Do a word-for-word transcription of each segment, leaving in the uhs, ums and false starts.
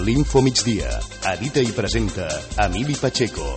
L'Info Migdia. Edita i presenta Emili Pacheco.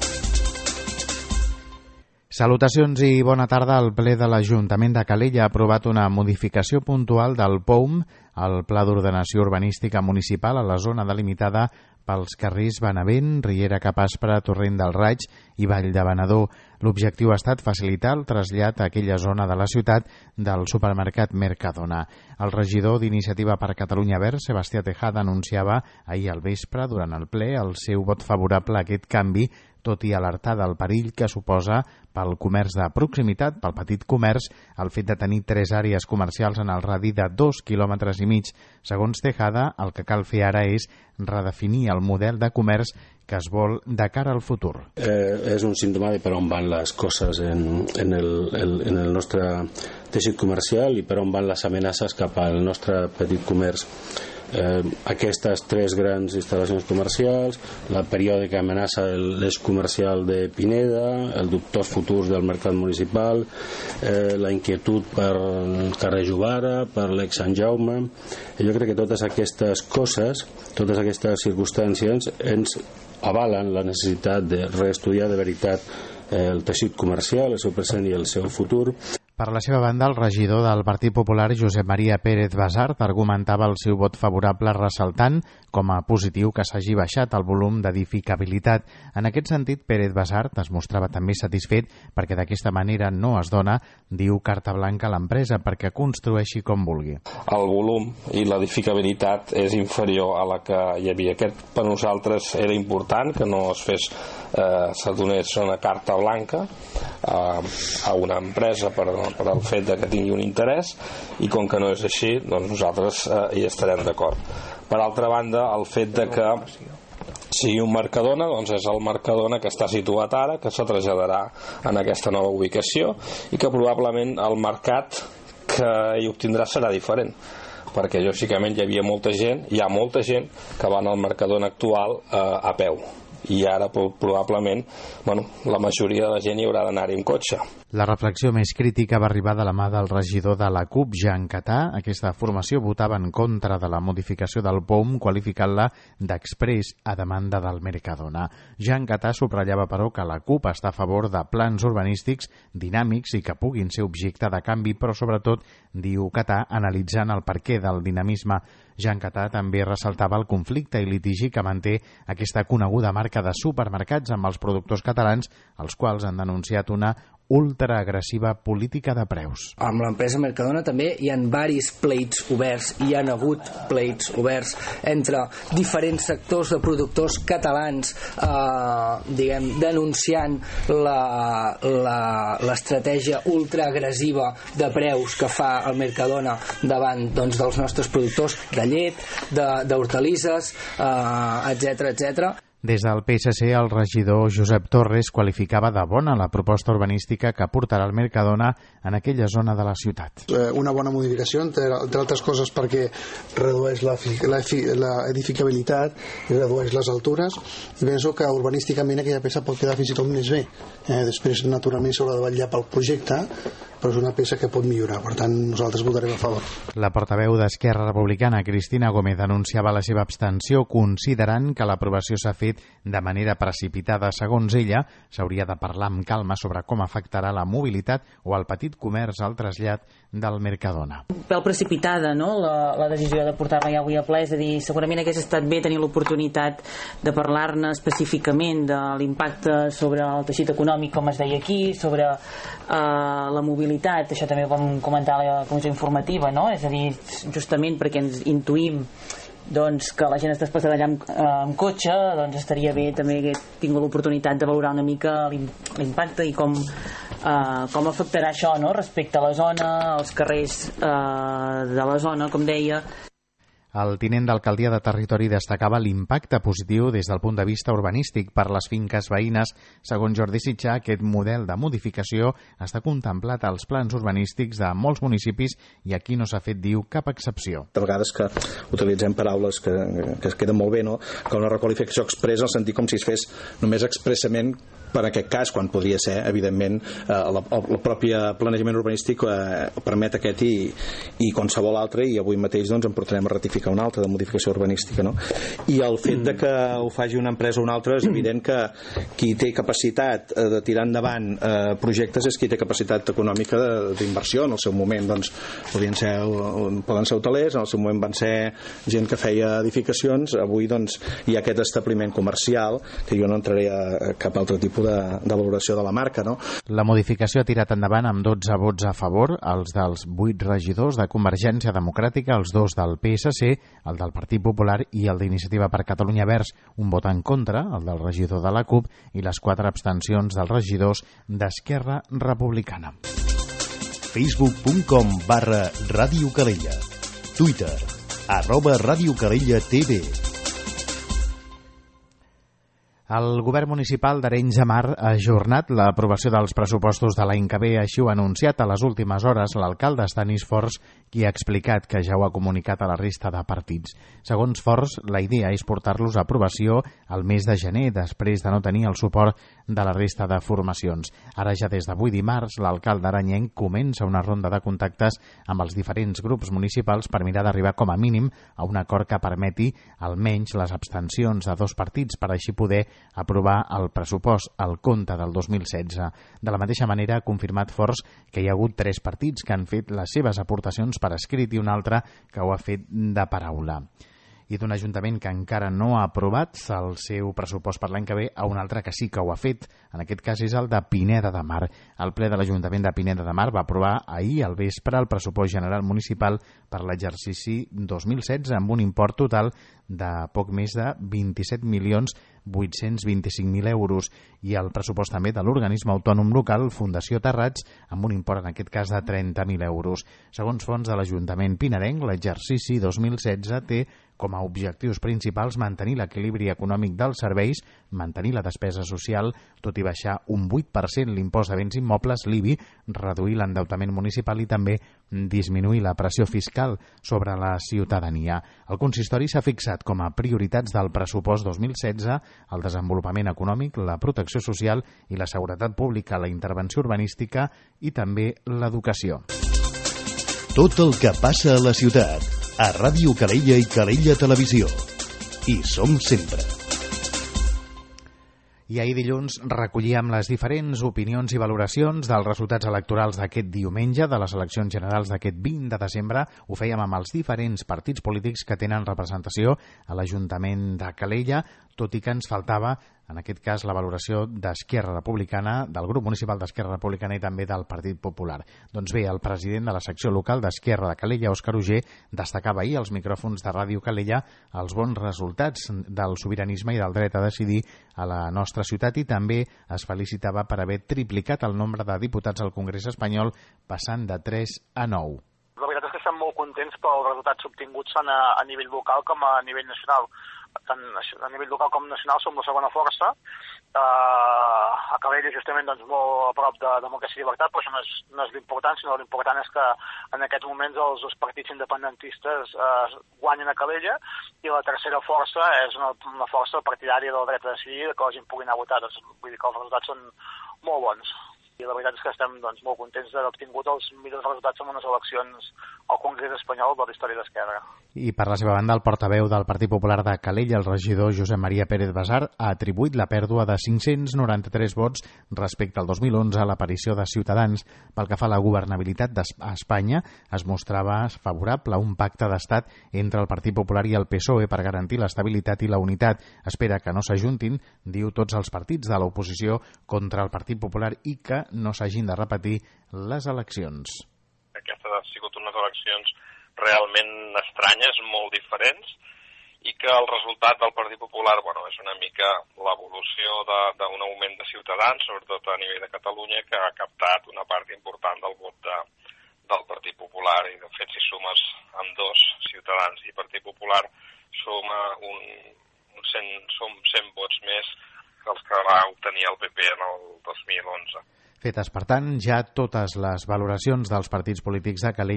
Salutacions i bona tarda. El ple de l'Ajuntament de Calella ha aprovat una modificació puntual del P O U M, el Pla d'Ordenació Urbanística Municipal, a la zona delimitada pels carrers Benavent, Riera Capaspra, Torrent del Raig i Vall de Venedor. L'objectiu ha estat facilitar el trasllat a aquella zona de la ciutat del supermercat Mercadona. El regidor d'Iniciativa per Catalunya Verds, Sebastià Tejada, anunciava ahir al vespre, durant el ple, el seu vot favorable a aquest canvi, tot i alertar del perill que suposa pel comerç de proximitat, pel petit comerç, el fet de tenir tres àrees comercials en el radi de dos quilòmetres i mig. Segons Tejada, el que cal fer ara és redefinir el model de comerç que es vol de cara al futur. Eh, és un símptoma de per on van les coses en, en, el, el, en el nostre teixit comercial i per on van les amenaces cap al nostre petit comerç. Eh, aquestes tres grans instal·lacions comercials, la periòdica amenaça de l'eix comercial de Pineda, el dubtós futur del mercat municipal, eh, la inquietud per el carrer Jovara, per l'ex Sant Jaume. I jo crec que totes aquestes coses, totes aquestes circumstàncies ens avalen la necessitat de reestudiar de veritat eh, el teixit comercial, el seu present i el seu futur. Per la seva banda, el regidor del Partit Popular, Josep Maria Pérez Basart, argumentava el seu vot favorable ressaltant com a positiu que s'hagi baixat el volum d'edificabilitat. En aquest sentit, Pérez Basart es mostrava també satisfet perquè d'aquesta manera no es dona, diu, carta blanca a l'empresa perquè construeixi com vulgui. El volum i l'edificabilitat és inferior a la que hi havia. Aquest per nosaltres era important, que no es fes, eh, se donés una carta blanca eh, a una empresa per per al fet de que tingui un interès, i com que no és així, doncs nosaltres eh, hi estarem d'acord. Per altra banda, el fet de que sigui un Mercadona, doncs és el Mercadona que està situat ara, que se traslladarà en aquesta nova ubicació i que probablement el mercat que hi obtindrà serà diferent, perquè lògicament hi havia molta gent, hi ha molta gent que va al Mercadona actual eh, a peu, i ara probablement, bueno, la majoria de la gent hi haurà d'anar-hi en cotxe. La reflexió més crítica va arribar de la mà del regidor de la CUP, Jean Catà. Aquesta formació votava en contra de la modificació del P O U M, qualificant-la d'exprés a demanda del Mercadona. Jean Catà subratllava, però, que la CUP està a favor de plans urbanístics dinàmics i que puguin ser objecte de canvi, però sobretot, diu Catà, analitzant el perquè del dinamisme. Jean Catà també ressaltava el conflicte i litigi que manté aquesta coneguda marca de supermercats amb els productors catalans, els quals han denunciat una ultraagressiva política de preus. Amb l'empresa Mercadona també hi ha varis pleits oberts, hi han hagut pleits oberts entre diferents sectors de productors catalans, eh, diguem, denunciant la, la, l'estratègia ultraagressiva de preus que fa el Mercadona davant, doncs, dels nostres productors de llet, d'hortalisses, eh, etcètera, etcètera. Des del P S C, el regidor Josep Torres qualificava de bona la proposta urbanística que portarà el Mercadona en aquella zona de la ciutat. Una bona modificació, entre, entre altres coses, perquè redueix la, la, la edificabilitat i redueix les altures, i penso que urbanísticament aquella peça pot quedar fins i tot més bé. Eh, després, naturalment, s'haurà de vetllar pel projecte, però és una peça que pot millorar, per tant nosaltres votarem a favor. La portaveu d'Esquerra Republicana, Cristina Gómez, anunciava la seva abstenció, considerant que l'aprovació s'ha fet de manera precipitada. Segons ella, s'hauria de parlar amb calma sobre com afectarà la mobilitat o el petit comerç al trasllat del Mercadona. Pèl precipitada, no?, la, la decisió de portar-la ja avui a ple, és a dir, segurament hagués estat bé tenir l'oportunitat de parlar-ne específicament de l'impacte sobre el teixit econòmic, com es deia aquí, sobre eh, la mobilitat. Això també ho vam comentar a la comissió informativa, no?, és a dir, justament perquè ens intuïm doncs que la gent es desplaça d'allà amb, eh, amb cotxe, doncs estaria bé també que tingut l'oportunitat de valorar una mica l'impacte i com, eh, com afectarà això, no?, respecte a la zona, als carrers eh, de la zona, com deia. El tinent d'alcaldia de Territori destacava l'impacte positiu des del punt de vista urbanístic per les finques veïnes. Segons Jordi Sitjà, aquest model de modificació està contemplat als plans urbanístics de molts municipis i aquí no s'ha fet, diu, cap excepció. De vegades que utilitzem paraules que, que es queden molt bé, no?, que una requalificació expressa, en el sentit com si es fes només expressament per aquest cas, quan podria ser, evidentment, eh, la, el pròpia planejament urbanístic eh, permet aquest i, i qualsevol altre, i avui mateix doncs, en portarem a ratificar una altra de modificació urbanística, no? I el fet de que ho faci una empresa o una altra, és evident que qui té capacitat eh, de tirar endavant eh, projectes és qui té capacitat econòmica d'inversió. En el seu moment doncs, podien ser, poden ser hotelers, en el seu moment van ser gent que feia edificacions, avui doncs, hi ha aquest establiment comercial, que jo no entraré a cap altre tipus de, de valoració de la marca, no? La modificació ha tirat endavant amb dotze vots a favor, els dels vuit regidors de Convergència Democràtica, els dos del P S C, el del Partit Popular i el d'Iniciativa per Catalunya Verds, un vot en contra, el del regidor de la CUP, i les quatre abstencions dels regidors d'Esquerra Republicana. facebook punt com barra Ràdio Calella. Twitter, arroba Ràdio Calella T V. El govern municipal d'Arenys de Mar ha ajornat l'aprovació dels pressupostos de l'any que ve, així ho ha anunciat a les últimes hores l'alcalde Stanis Fors, qui ha explicat que ja ho ha comunicat a la resta de partits. Segons Fors, la idea és portar-los a aprovació al mes de gener, després de no tenir el suport de la resta de formacions. Ara ja des d'avui dimarts, l'alcalde aranyenc comença una ronda de contactes amb els diferents grups municipals per mirar d'arribar com a mínim a un acord que permeti almenys les abstencions de dos partits per així poder aprovar el pressupost, el compte del dos mil setze. De la mateixa manera, ha confirmat Fors que hi ha hagut tres partits que han fet les seves aportacions per escrit i un altre que ho ha fet de paraula. I d'un ajuntament que encara no ha aprovat el seu pressupost per l'any que ve a un altre que sí que ho ha fet. En aquest cas és el de Pineda de Mar. El ple de l'Ajuntament de Pineda de Mar va aprovar ahir al vespre el pressupost general municipal per l'exercici dos mil setze amb un import total de poc més de vint-i-set milions vuit-cents vint-i-cinc mil euros i el pressupost també de l'organisme autònom local Fundació Terrats amb un import en aquest cas de trenta mil euros. Segons fons de l'Ajuntament pinedenc, l'exercici dos mil setze té com a objectius principals mantenir l'equilibri econòmic dels serveis, mantenir la despesa social, tot i baixar un vuit per cent l'impost de béns immobles, l'I B I, reduir l'endeutament municipal i també disminuir la pressió fiscal sobre la ciutadania. El consistori s'ha fixat com a prioritats del pressupost dos mil setze el desenvolupament econòmic, la protecció social i la seguretat pública, la intervenció urbanística i també l'educació. Tot el que passa a la ciutat, a Ràdio Calella i Calella Televisió. Hi som sempre. I ahir dilluns recollíem les diferents opinions i valoracions dels resultats electorals d'aquest diumenge, de les eleccions generals d'aquest vint de desembre. Ho fèiem amb els diferents partits polítics que tenen representació a l'Ajuntament de Calella, tot i que ens faltava, en aquest cas, la valoració d'Esquerra Republicana, del grup municipal d'Esquerra Republicana i també del Partit Popular. Doncs bé, el president de la secció local d'Esquerra de Calella, Òscar Uger, destacava ahir als micròfons de Ràdio Calella els bons resultats del sobiranisme i del dret a decidir a la nostra ciutat i també es felicitava per haver triplicat el nombre de diputats al Congrés espanyol, passant de tres a nou. La veritat és que estem molt contents pels resultats obtinguts tant a, a nivell local com a nivell nacional. Tant a nivell local com nacional som la segona força. Uh, a Calella justament doncs, molt a prop de democràcia i llibertat, però això no és, no és l'important, sinó l'important és que en aquests moments els dos partits independentistes uh, guanyen a Calella i la tercera força és una, una força partidària del dret a decidir que la gent pugui anar a votar. Doncs, vull dir que els resultats són molt bons. I la veritat és que estem doncs, molt contents d'haver obtingut els millors resultats en unes eleccions al Congrés espanyol de la història d'Esquerra. I per la seva banda, el portaveu del Partit Popular de Calella, el regidor Josep Maria Pérez Basar, ha atribuït la pèrdua de cinc-cents noranta-tres vots respecte al dos mil onze a l'aparició de Ciutadans. Pel que fa a la governabilitat d'Espanya, es mostrava favorable a un pacte d'estat entre el Partit Popular i el P S O E per garantir l'estabilitat i la unitat. Espera que no s'ajuntin, diu, tots els partits de l'oposició contra el Partit Popular i que no s'hagin de repetir les eleccions. Aquestes han sigut unes eleccions realment estranyes, molt diferents, i que el resultat del Partit Popular bueno, és una mica l'evolució d'un augment de Ciutadans, sobretot a nivell de Catalunya, que ha captat una part important del vot de, del Partit Popular, i de fet si sumes amb dos, Ciutadans i Partit Popular, suma un, un cent, som cent vots més que els que va obtenir el P P en el dos mil onze. Fetes, per tant, ja totes les valoracions dels partits polítics de Calella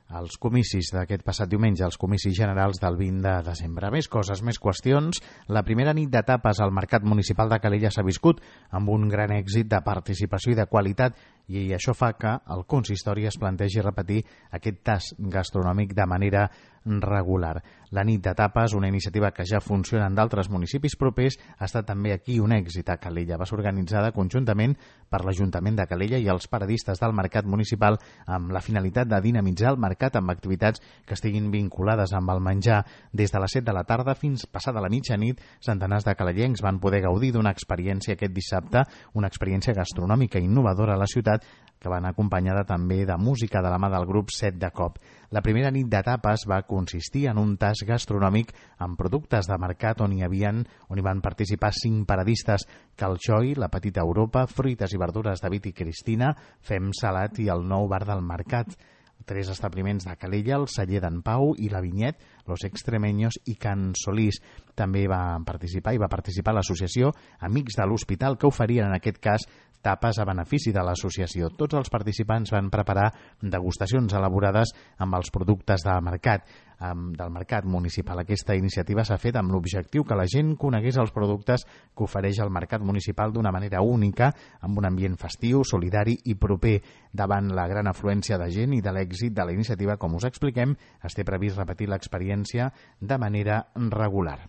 als comicis d'aquest passat diumenge, als comicis generals del vint de desembre. Més coses, més qüestions. La primera nit de tapes al Mercat Municipal de Calella s'ha viscut amb un gran èxit de participació i de qualitat, i això fa que el consistori es plantegi repetir aquest tast gastronòmic de manera regular. La nit de tapes, una iniciativa que ja funciona en d'altres municipis propers, ha estat també aquí un èxit a Calella. Va ser organitzada conjuntament per l'Ajuntament de Calella i els paradistes del Mercat Municipal amb la finalitat de dinamitzar el mercat amb activitats que estiguin vinculades amb el menjar. Des de les set de la tarda fins passada la mitjanit, centenars de calellencs van poder gaudir d'una experiència aquest dissabte, una experiència gastronòmica innovadora a la ciutat, que van acompanyada també de música de la mà del grup Set de Cop. La primera nit de tapes va consistir en un tast gastronòmic amb productes de mercat on hi havien, on hi van participar cinc paradistes: Calxoi, La Petita Europa, Fruites i Verdures David i Cristina, Fem Salat i el Nou Bar del Mercat. Tres establiments de Calella, el Celler d'en Pau i la Vinyet, Los Extremeños i Can Solís. També va participar i va participar l'associació Amics de l'Hospital, que oferien en aquest cas tapes a benefici de l'associació. Tots els participants van preparar degustacions elaborades amb els productes de mercat, del mercat municipal. Aquesta iniciativa s'ha fet amb l'objectiu que la gent conegués els productes que ofereix el mercat municipal d'una manera única, amb un ambient festiu, solidari i proper. Davant la gran afluència de gent i de l'èxit de la iniciativa, com us expliquem, es té previst repetir l'experiència de manera regular.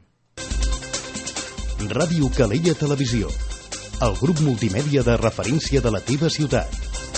Ràdio Calella Televisió, el grup multimèdia de referència de la teva ciutat.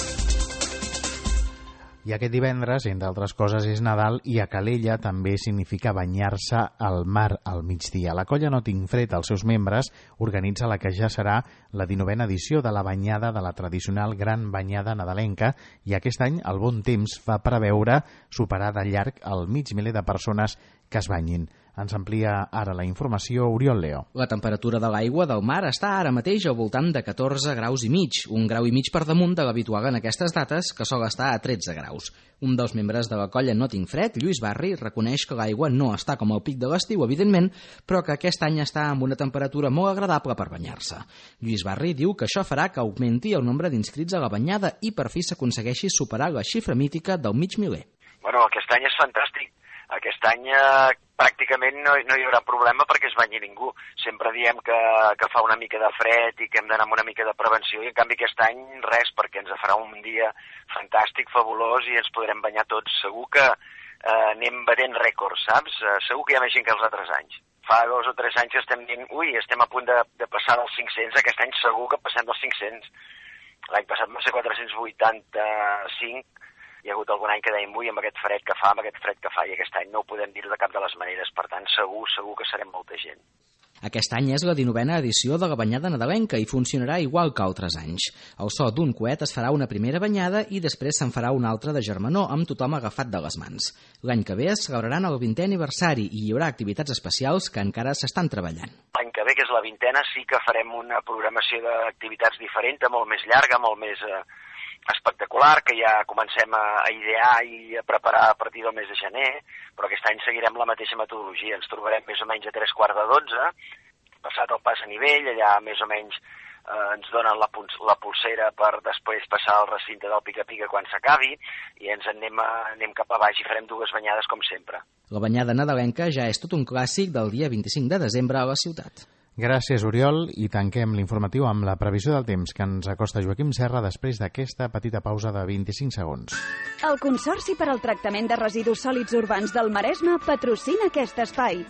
I aquest divendres, entre altres coses, és Nadal i a Calella també significa banyar-se al mar al migdia. La colla No Tinc Fred, els seus membres, organitza la que ja serà la dinovena edició de la banyada de la tradicional gran banyada nadalenca, i aquest any el bon temps fa preveure superar de llarg el mig miler de persones que es banyin. Ens amplia ara la informació Oriol Leo. La temperatura de l'aigua del mar està ara mateix al voltant de catorze graus i mig, un grau i mig per damunt de l'habitual en aquestes dates, que sol estar a tretze graus. Un dels membres de la colla No Tinc Fred, Lluís Barri, reconeix que l'aigua no està com al pic de l'estiu, evidentment, però que aquest any està amb una temperatura molt agradable per banyar-se. Lluís Barri diu que això farà que augmenti el nombre d'inscrits a la banyada i per fi s'aconsegueixi superar la xifra mítica del mig miler. Bueno, aquest any és fantàstic. Aquest any eh, pràcticament no, no hi haurà problema perquè es banyi ningú. Sempre diem que, que fa una mica de fred i que hem d'anar amb una mica de prevenció, i en canvi aquest any res, perquè ens farà un dia fantàstic, fabulós, i ens podrem banyar tots. Segur que eh, anem batent rècords, saps? Eh, segur que hi ha més gent que els altres anys. Fa dos o tres anys que estem dient, ui, estem a punt de, de passar dels cinc-cents, aquest any segur que passem dels cinc-cents. L'any passat va ser quatre-cents vuitanta-cinc, hi ha hagut algun any que dèiem, ui, amb aquest fred que fa, amb aquest fred que fa, i aquest any no ho podem dir de cap de les maneres, per tant, segur, segur que serem molta gent. Aquest any és la dinovena edició de la banyada nadalenca i funcionarà igual que altres anys. Al so d'un coet es farà una primera banyada i després se'n farà una altra de germanor, amb tothom agafat de les mans. L'any que ve es celebraran el vintè aniversari i hi haurà activitats especials que encara s'estan treballant. L'any que ve, que és la vintena, sí que farem una programació d'activitats diferent, molt més llarga, molt més eh, espectacular, que ja comencem a, a idear i a preparar a partir del mes de gener, però aquest any seguirem la mateixa metodologia. Ens trobarem més o menys a tres quarts de dotze, passat el pas a nivell, allà més o menys eh, ens donen la, la pulsera per després passar al recinte del pica-pica quan s'acabi, i ens anem, a, anem cap a baix i farem dues banyades com sempre. La banyada nadalenca ja és tot un clàssic del dia vint-i-cinc de desembre a la ciutat. Gràcies, Oriol, i tanquem l'informatiu amb la previsió del temps que ens acosta Joaquim Serra després d'aquesta petita pausa de vint-i-cinc segons. El Consorci per al Tractament de Residus Sòlids Urbans del Maresme patrocina aquest espai.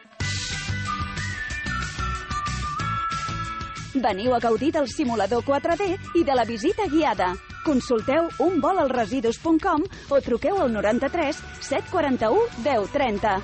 Veniu a gaudir del simulador quatre D i de la visita guiada. Consulteu un vol al residus punt com o truqueu al noranta-tres set quaranta-u deu trenta.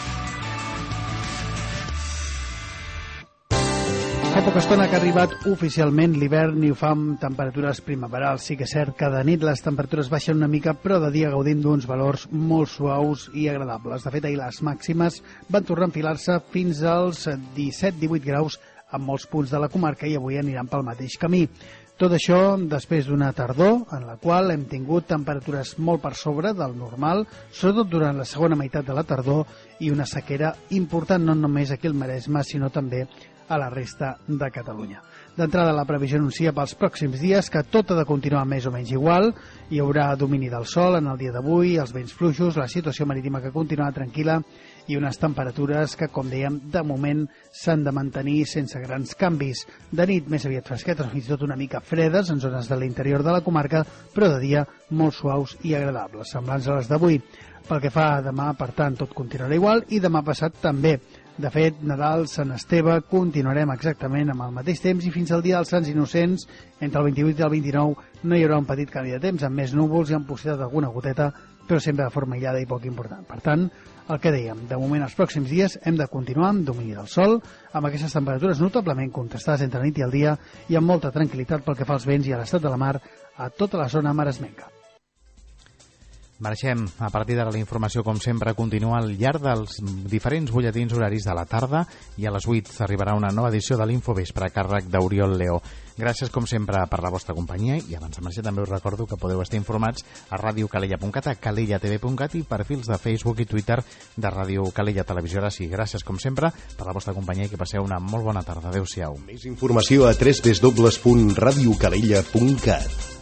Fa poca estona que ha arribat oficialment l'hivern i ho fa amb temperatures primaverals. Sí que és cert que de nit les temperatures baixen una mica, però de dia gaudint d'uns valors molt suaus i agradables. De fet, ahir les màximes van tornar a enfilar-se fins als disset divuit graus en molts punts de la comarca i avui aniran pel mateix camí. Tot això després d'una tardor en la qual hem tingut temperatures molt per sobre del normal, sobretot durant la segona meitat de la tardor, i una sequera important no només aquí al Maresme, sinó també a la resta de Catalunya. D'entrada, la previsió anuncia pels pròxims dies que tot ha de continuar més o menys igual. Hi haurà domini del sol en el dia d'avui, els vents fluixos, la situació marítima que continuarà tranquil·la i unes temperatures que, com dèiem, de moment s'han de mantenir sense grans canvis. De nit més aviat fresquetes, fins i tot una mica fredes en zones de l'interior de la comarca, però de dia molt suaus i agradables, semblants a les d'avui. Pel que fa a demà, per tant, tot continuarà igual i demà passat també. De fet, Nadal, Sant Esteve, continuarem exactament amb el mateix temps i fins al dia dels Sants Innocents, entre el vint-i-vuit i el vint-i-nou, no hi haurà un petit canvi de temps, amb més núvols i amb possibilitat d'alguna goteta, però sempre de forma aïllada i poc important. Per tant, el que dèiem, de moment els pròxims dies hem de continuar amb domini del sol, amb aquestes temperatures notablement contrastades entre la nit i el dia i amb molta tranquil·litat pel que fa als vents i a l'estat de la mar a tota la zona maresmenca. Marxem. A partir d'ara la informació, com sempre, continua al llarg dels diferents butlletins horaris de la tarda i a les vuit arribarà una nova edició de l'Infovespre a càrrec d'Oriol Leó. Gràcies, com sempre, per la vostra companyia i abans de marxar també us recordo que podeu estar informats a ràdio calella punt cat, a calella t v punt cat i perfils de Facebook i Twitter de Ràdio Calella Televisió. Ara sí, gràcies, com sempre, per la vostra companyia i que passeu una molt bona tarda. Adéu-siau. Més informació a w w w punt ràdio calella punt cat.